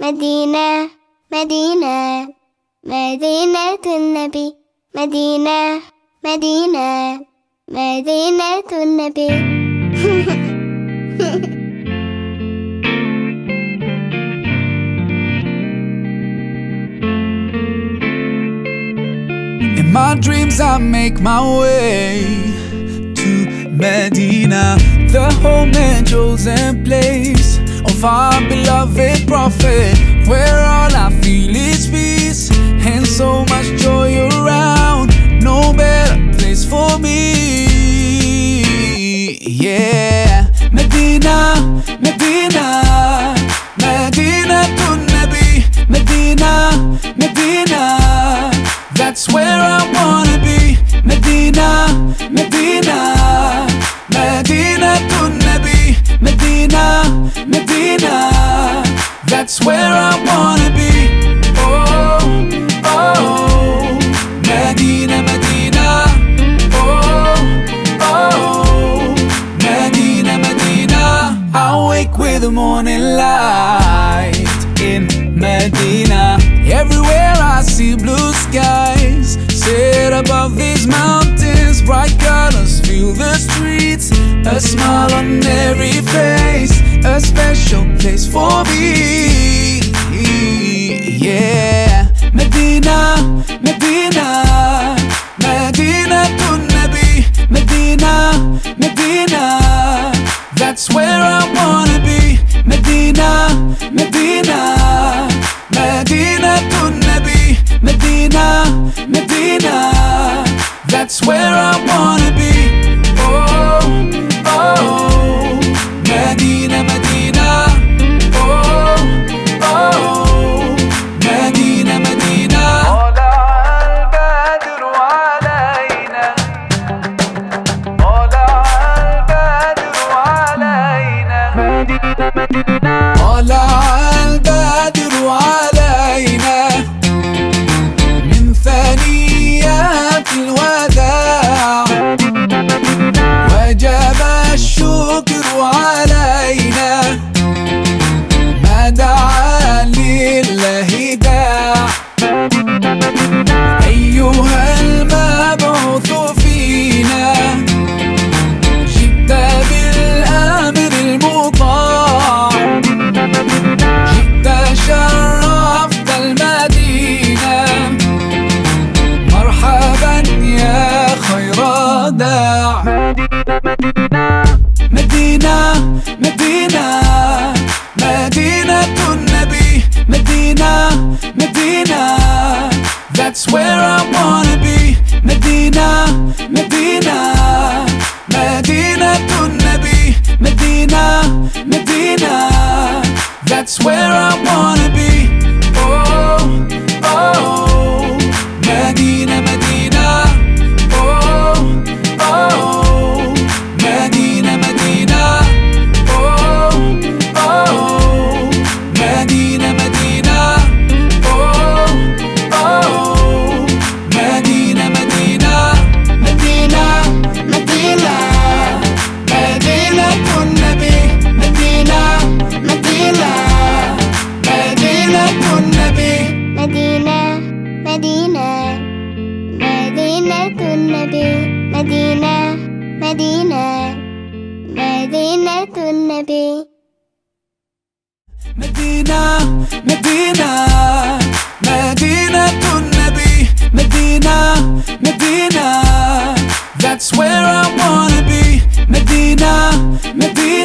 مدينة مدينة مدينة النبي مدينة مدينة مدينة النبي In my dreams I make my way to Medina, the home and chosen place of our beloved Prophet, where all I feel is peace and so much joy around. No better place for me. Yeah, Medina, Medina, Medina to Nabi, Medina, Medina. That's where I wanna be. Medina, Medina, Medina to Nabi, Medina, Medina. That's where I wanna be. Oh, oh, Medina, Medina. Oh, oh, Medina, Medina. I wake with the morning light in Medina. Everywhere I see blue skies set above these mountains. Bright colors fill the streets, a smile on every face, a special place for me. Yeah, Medina, Medina, Medina to Nabi, Medina, Medina. That's where I wanna be. Medina, Medina, Medina to Nabi, Medina, Medina. That's where I wanna be. Oh, oh, Medina, Medina. Oh, oh, Medina, Medina. طلع البدر علينا من ثنيات الوداع، وجب الشكر علينا ما دعا لله داع. أيها المبعوث فينا جئت بالأمر المطاع، جئت شرفت المدينة، مرحبا يا خير داع. مدينة مدينة مدينة النبي، مدينة مدينة. That's where I wanna be. مدينة مدينة مدينة النبي، مدينة مدينة. That's where I wanna be. Oh, oh, Medina, Medina. Oh, oh, Medina, Medina. Oh, oh, Medina, Medina. Oh, oh, Medina, Medina. مدينة مدينة مدينة النبي، مدينة مدينة مدينة النبي، مدينة مدينة مدينة النبي، مدينة مدينة مدينة النبي. مدينة مدينة مدينة النبي، مدينة مدينة. That's where I wanna be. مدينة مدينة.